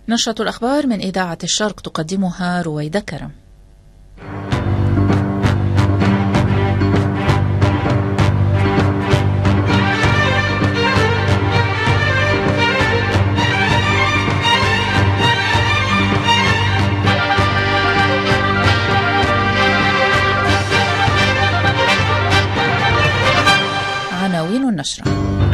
نشرة الأخبار من إذاعة الشرق تقدمها رويدة كرم. عناوين النشرة: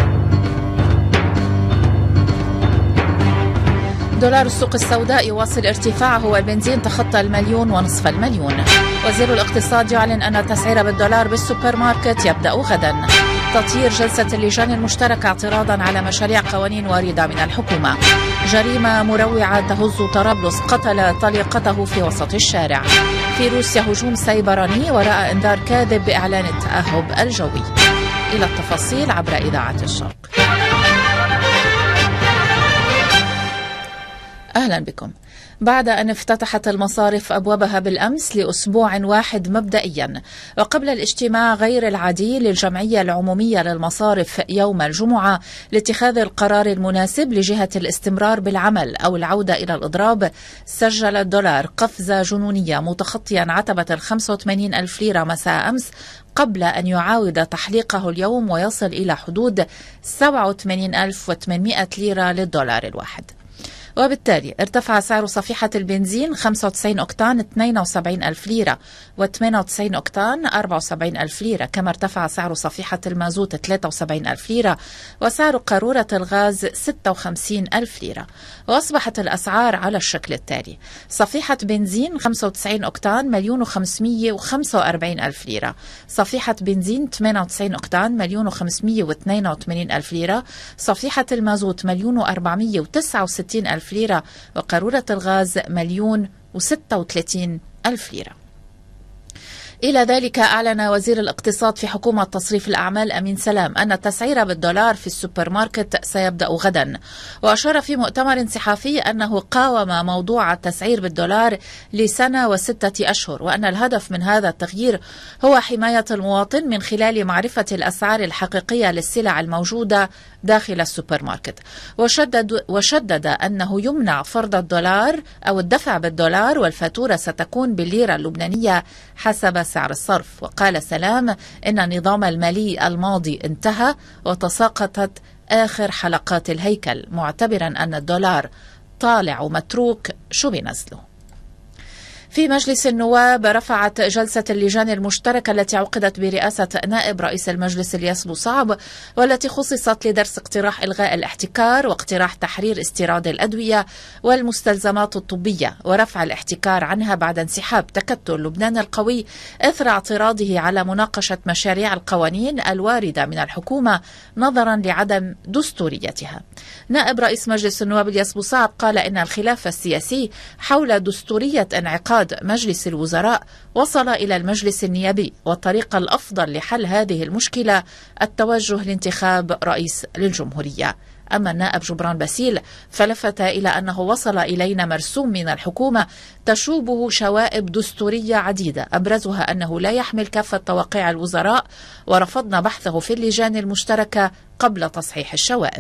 دولار السوق السوداء يواصل ارتفاعه والبنزين تخطى 1.5 مليون. وزير الاقتصاد يعلن أن تسعير بالدولار بالسوبر ماركت يبدأ غدا. تطيير جلسة اللجان المشتركة اعتراضا على مشاريع قوانين واردة من الحكومة. جريمة مروعة تهز طرابلس، قتل طليقته في وسط الشارع. في روسيا هجوم سيبراني وراء انذار كاذب بإعلان التأهب الجوي. إلى التفاصيل عبر إذاعة الشرق. أهلا بكم. بعد أن افتتحت المصارف أبوابها بالأمس لأسبوع واحد مبدئيا، وقبل الاجتماع غير العادي للجمعية العمومية للمصارف يوم الجمعة لاتخاذ القرار المناسب لجهة الاستمرار بالعمل أو العودة إلى الإضراب، سجل الدولار قفزة جنونية متخطيا عتبة 85 ألف ليرة مساء أمس، قبل أن يعاود تحليقه اليوم ويصل إلى حدود 87,800 ليرة للدولار الواحد. وبالتالي ارتفع سعر صفيحة البنزين 95 أكتان 72 ألف ليرة، و98 أكتان 74 ألف ليرة، كما ارتفع سعر صفيحة المازوت 73 ألف ليرة، وسعر قارورة الغاز 56 ألف ليرة. وأصبحت الأسعار على الشكل التالي: صفيحة بنزين 95 أكتان 1,545 ألف ليرة، صفيحة بنزين 98 أكتان 1,582 ألف ليرة، صفيحة المازوت 1,469 ألف ليرة، وقارورة الغاز 1,036 ألف ليرة. إلى ذلك أعلن وزير الاقتصاد في حكومة تصريف الأعمال أمين سلام أن التسعير بالدولار في السوبر ماركت سيبدأ غدا، وأشار في مؤتمر صحفي أنه قاوم موضوع التسعير بالدولار لسنة و6 أشهر، وأن الهدف من هذا التغيير هو حماية المواطن من خلال معرفة الأسعار الحقيقية للسلع الموجودة داخل السوبر ماركت. وشدد أنه يمنع فرض الدولار أو الدفع بالدولار، والفاتورة ستكون بالليرة اللبنانية حسب سعر الصرف. وقال سلام إن النظام المالي الماضي انتهى وتساقطت آخر حلقات الهيكل، معتبرا أن الدولار طالع ومتروك شو بينزله. في مجلس النواب رفعت جلسة اللجان المشتركة التي عقدت برئاسة نائب رئيس المجلس الياس بوصعب، والتي خصصت لدرس اقتراح إلغاء الاحتكار واقتراح تحرير استيراد الأدوية والمستلزمات الطبية ورفع الاحتكار عنها بعد انسحاب تكتل لبنان القوي إثر اعتراضه على مناقشة مشاريع القوانين الواردة من الحكومة نظرا لعدم دستوريتها. نائب رئيس مجلس النواب الياس بوصعب قال إن الخلاف السياسي حول دستورية انعقاد مجلس الوزراء وصل إلى المجلس النيابي، والطريقة الأفضل لحل هذه المشكلة التوجه لانتخاب رئيس للجمهورية. أما النائب جبران باسيل فلفت إلى أنه وصل إلينا مرسوم من الحكومة تشوبه شوائب دستورية عديدة، أبرزها أنه لا يحمل كافة توقيع الوزراء، ورفضنا بحثه في اللجان المشتركة قبل تصحيح الشوائب.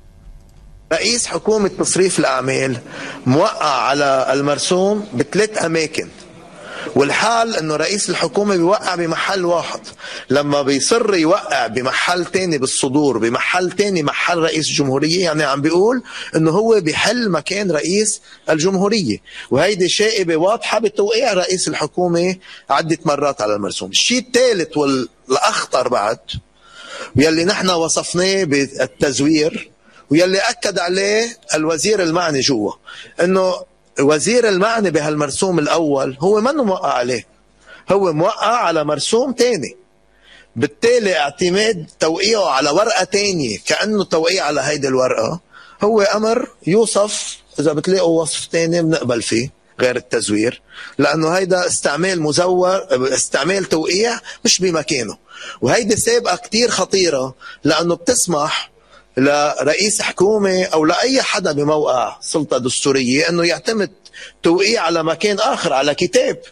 رئيس حكومة تصريف الأعمال موقع على المرسوم ب3 أماكن، والحال انه رئيس الحكومة بيوقع بمحل واحد، لما بيصر يوقع بمحل تاني بالصدور بمحل تاني محل رئيس الجمهورية، يعني عم بيقول انه هو بيحل مكان رئيس الجمهورية، وهيدي شائبة واضحة بتوقيع رئيس الحكومة عدة مرات على المرسوم. الشيء الثالث والأخطر بعد، يلي نحن وصفناه بالتزوير ويلي أكد عليه الوزير المعني جوا، انه وزير المعني بهالمرسوم الأول هو منه موقع عليه، هو موقع على مرسوم تاني، بالتالي اعتماد توقيعه على ورقة تانية كأنه توقيع على هيدي الورقة هو أمر يوصف، إذا بتلاقوا وصف تاني بنقبل فيه غير التزوير، لأنه هيدا استعمال مزور، استعمال توقيع مش بمكانه. وهيدي سابقة كتير خطيرة، لأنه بتسمح لرئيس حكومة أو لأي حدا بموقع سلطة دستورية أنه يعتمد توقيع على مكان آخر، على كتاب،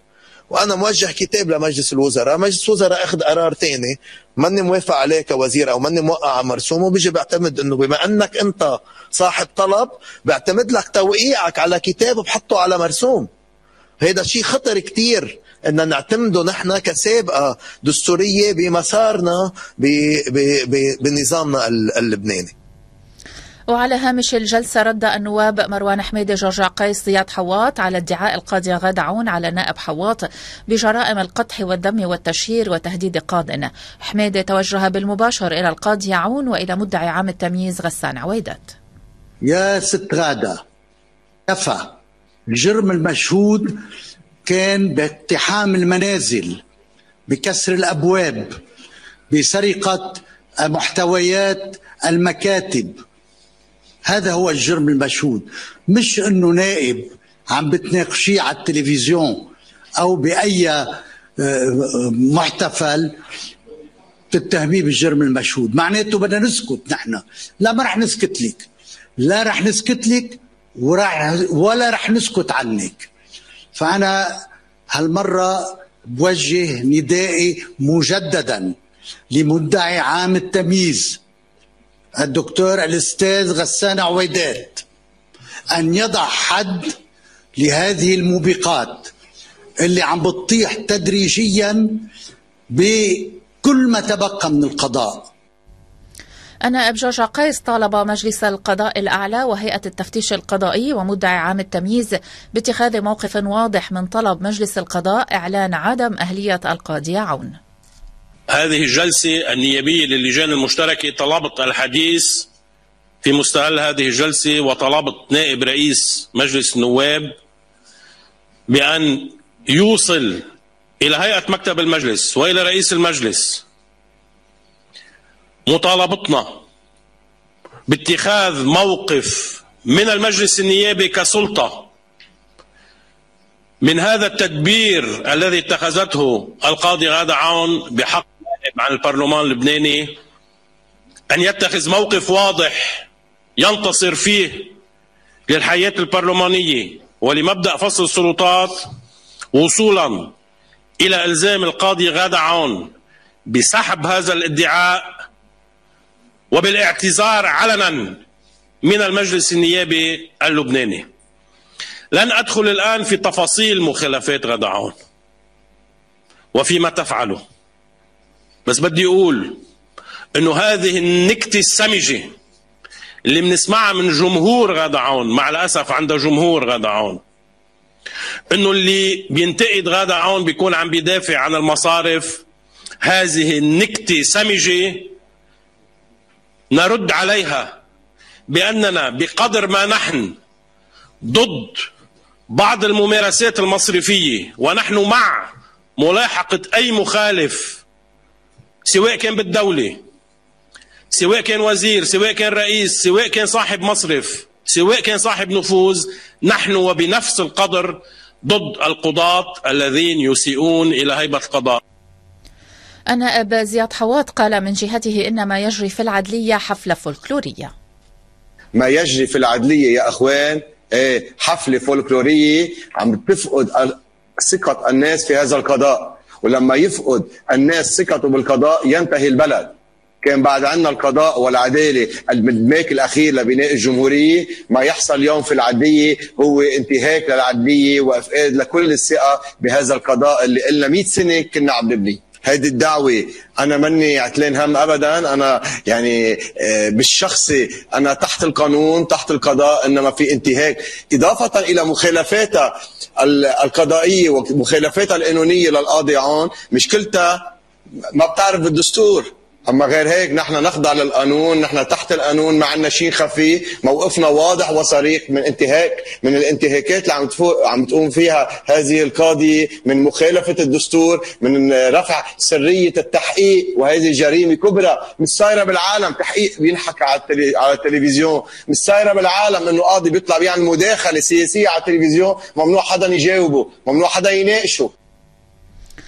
وانا موجه كتاب لمجلس الوزراء، مجلس الوزراء اخذ قرار ثاني ماني موافق عليه كوزير او ماني موقع على مرسوم، وبيجي بيعتمد انه بما انك انت صاحب طلب بيعتمد لك توقيعك على كتاب بحطه على مرسوم. هيدا شيء خطر كتير ان نعتمده نحن كسابقه دستوريه بمسارنا بنظامنا اللبناني. وعلى هامش الجلسة رد النواب مروان حميدة، جورج عقيس، زياد حواط على ادعاء القاضية غادة عون على نائب حواط بجرائم القدح والدم والتشهير وتهديد قاض. حميدة توجه بالمباشر إلى القاضية عون وإلى مدعي عام التمييز غسان عويدات. يا ست غادة، كفى. الجرم المشهود كان باقتحام المنازل، بكسر الأبواب، بسرقة محتويات المكاتب. هذا هو الجرم المشهود، مش انه نائب عم بتناقشيه على التلفزيون او باي محتفل تتهميه بالجرم المشهود. معناته بدنا نسكت نحن. لا، ما رح نسكت لك، لا رح نسكت لك ولا رح نسكت عنك. فانا هالمره بوجه ندائي مجددا لمدعي عام التمييز الدكتور الأستاذ غسان عويدات أن يضع حد لهذه الموبقات اللي عم بتطيح تدريجيا بكل ما تبقى من القضاء. النائب جورج عقيس طالب مجلس القضاء الأعلى وهيئة التفتيش القضائي ومدعي عام التمييز باتخاذ موقف واضح من طلب مجلس القضاء إعلان عدم أهلية القاضية عون. هذه الجلسة النيابية للجان المشتركة طلبت الحديث في مستهل هذه الجلسة، وطلبت نائب رئيس مجلس النواب بأن يوصل إلى هيئة مكتب المجلس وإلى رئيس المجلس مطالبتنا باتخاذ موقف من المجلس النيابي كسلطة من هذا التدبير الذي اتخذته القاضي غادة عون بحق عن البرلمان اللبناني، أن يتخذ موقف واضح ينتصر فيه للحياة البرلمانية ولمبدأ فصل السلطات، وصولا إلى إلزام القاضي غادة عون بسحب هذا الادعاء وبالاعتذار علنا من المجلس النيابي اللبناني. لن أدخل الآن في تفاصيل مخالفات غادة عون وفيما تفعله، بس بدي أقول أنه هذه النكتة السمجة اللي بنسمعها من جمهور غادة عون، مع الأسف عند جمهور غادة عون، أنه اللي بينتقد غادة عون بيكون عم بيدافع عن المصارف، هذه النكتة سمجة نرد عليها بأننا بقدر ما نحن ضد بعض الممارسات المصرفية ونحن مع ملاحقة أي مخالف، سواء كان بالدولة، سواء كان وزير، سواء كان رئيس، سواء كان صاحب مصرف، سواء كان صاحب نفوذ، نحن وبنفس القدر ضد القضاة الذين يسيئون إلى هيبة القضاء. النائب زياد حواط قال من جهته إن ما يجري في العدلية حفلة فولكلورية. ما يجري في العدلية يا أخوان حفلة فولكلورية عم تفقد ثقة الناس في هذا القضاء، ولما يفقد الناس ثقته بالقضاء ينتهي البلد. كان بعد عنا القضاء والعدالة المدماك الأخير لبناء الجمهورية، ما يحصل اليوم في العدلية هو انتهاك للعدلية وإفقاد لكل الثقة بهذا القضاء اللي قلنا 100 سنة كنا عم نبنيه. هيدي الدعوة أنا مني عتلان هم أبدا، أنا يعني بالشخصي أنا تحت القانون تحت القضاء، إنما في انتهاك إضافة إلى مخالفاتها القضائية ومخالفاتها القانونية للقاضي عون، مشكلتها ما بتعرف بالدستور. أما غير هيك نحن نخضع للقانون، نحن تحت القانون، ما عنا شيء خفي، موقفنا واضح وصريح من الانتهاكات اللي عم تقوم فيها هذه القاضية، من مخالفة الدستور، من رفع سرية التحقيق، وهذه جريمة كبرى مش صايرة بالعالم. تحقيق بينحكى على التلفزيون، مش صايرة بالعالم انه قاضي بيطلع بيعمل مداخلة سياسية على التلفزيون، ممنوع حدا يجاوبه، ممنوع حدا يناقشه.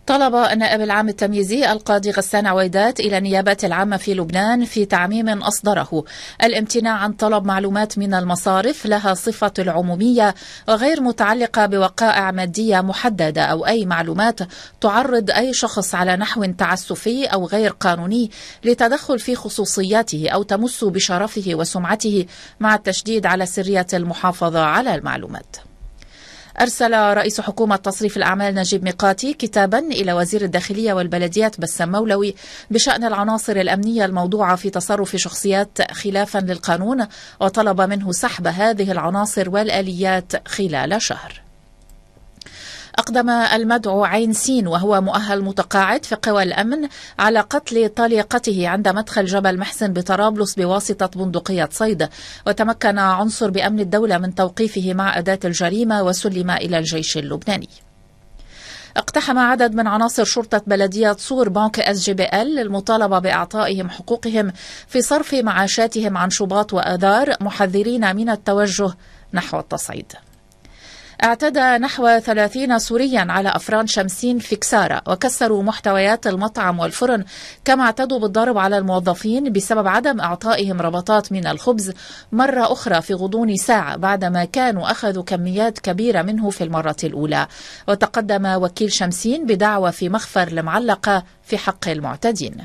طلب النائب العام التمييزي القاضي غسان عويدات إلى النيابة العامة في لبنان في تعميم أصدره الامتناع عن طلب معلومات من المصارف لها صفة العمومية وغير متعلقة بوقائع مادية محددة أو أي معلومات تعرض أي شخص على نحو تعسفي أو غير قانوني لتدخل في خصوصياته أو تمس بشرفه وسمعته، مع التشديد على سرية المحافظة على المعلومات. أرسل رئيس حكومة تصريف الأعمال نجيب ميقاتي كتابا إلى وزير الداخلية والبلديات بسام مولوي بشأن العناصر الأمنية الموضوعة في تصرف شخصيات خلافا للقانون، وطلب منه سحب هذه العناصر والآليات خلال شهر. أقدم المدعو عين سين وهو مؤهل متقاعد في قوى الأمن على قتل طليقته عند مدخل جبل محسن بطرابلس بواسطة بندقية صيد، وتمكن عنصر بأمن الدولة من توقيفه مع أداة الجريمة وسلم إلى الجيش اللبناني. اقتحم عدد من عناصر شرطة بلدية صور بنك SGBL للمطالبة بإعطائهم حقوقهم في صرف معاشاتهم عن شباط وآذار، محذرين من التوجه نحو التصعيد. اعتدى نحو 30 سوريا على أفران شمسين في كسارة وكسروا محتويات المطعم والفرن، كما اعتدوا بالضرب على الموظفين بسبب عدم إعطائهم ربطات من الخبز مرة أخرى في غضون ساعة بعدما كانوا أخذوا كميات كبيرة منه في المرة الأولى. وتقدم وكيل شمسين بدعوى في مخفر المعلقة في حق المعتدين.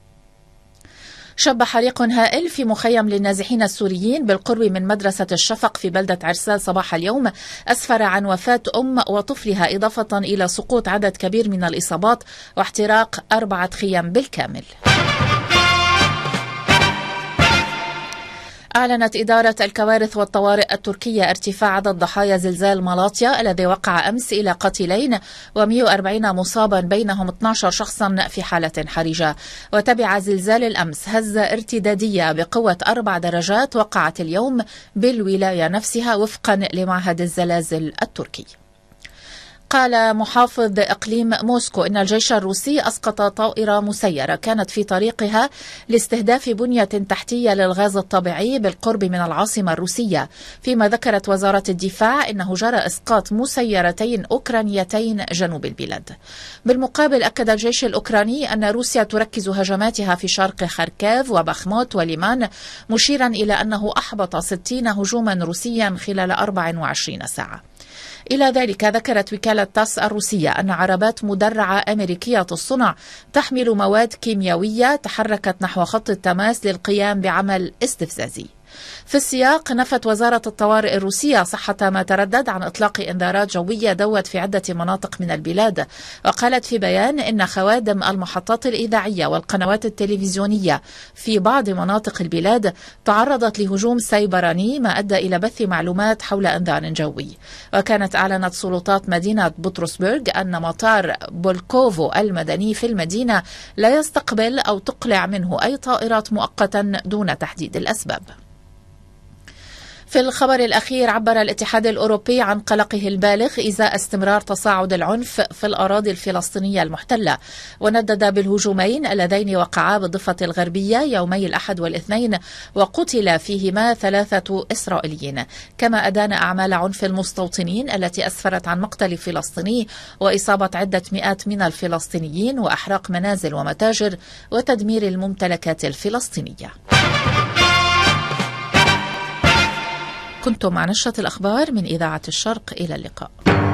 شب حريق هائل في مخيم للنازحين السوريين بالقرب من مدرسة الشفق في بلدة عرسال صباح اليوم أسفر عن وفاة أم وطفلها، إضافة إلى سقوط عدد كبير من الإصابات واحتراق 4 خيام بالكامل. أعلنت إدارة الكوارث والطوارئ التركية ارتفاع عدد ضحايا زلزال مالاطيا الذي وقع أمس إلى قتيلين و140 مصابا، بينهم 12 شخصا في حالة حرجة. وتبع زلزال الأمس هزة ارتدادية بقوة 4 درجات وقعت اليوم بالولاية نفسها وفقا لمعهد الزلازل التركي. قال محافظ إقليم موسكو إن الجيش الروسي أسقط طائرة مسيرة كانت في طريقها لاستهداف بنية تحتية للغاز الطبيعي بالقرب من العاصمة الروسية، فيما ذكرت وزارة الدفاع إنه جرى إسقاط مسيرتين أوكرانيتين جنوب البلاد. بالمقابل أكد الجيش الأوكراني أن روسيا تركز هجماتها في شرق خاركيف وبخموت وليمان، مشيرا إلى أنه أحبط 60 هجوما روسيا خلال 24 ساعة. إلى ذلك ذكرت وكالة تاس الروسية أن عربات مدرعة أمريكية الصنع تحمل مواد كيميائية تحركت نحو خط التماس للقيام بعمل استفزازي. في السياق نفت وزارة الطوارئ الروسية صحة ما تردد عن إطلاق إنذارات جوية دوت في عدة مناطق من البلاد، وقالت في بيان إن خوادم المحطات الإذاعية والقنوات التلفزيونية في بعض مناطق البلاد تعرضت لهجوم سيبراني ما أدى إلى بث معلومات حول إنذار جوي. وكانت أعلنت سلطات مدينة بطرسبرغ أن مطار بولكوفو المدني في المدينة لا يستقبل أو تقلع منه أي طائرات مؤقتا دون تحديد الأسباب. في الخبر الأخير عبر الاتحاد الأوروبي عن قلقه البالغ إزاء استمرار تصاعد العنف في الأراضي الفلسطينية المحتلة، وندد بالهجومين اللذين وقعا بالضفة الغربية يومي الأحد والاثنين وقتل فيهما 3 إسرائيليين، كما أدان أعمال عنف المستوطنين التي أسفرت عن مقتل فلسطيني وإصابة عدة مئات من الفلسطينيين وأحراق منازل ومتاجر وتدمير الممتلكات الفلسطينية. كنتم مع نشرة الأخبار من إذاعة الشرق، إلى اللقاء.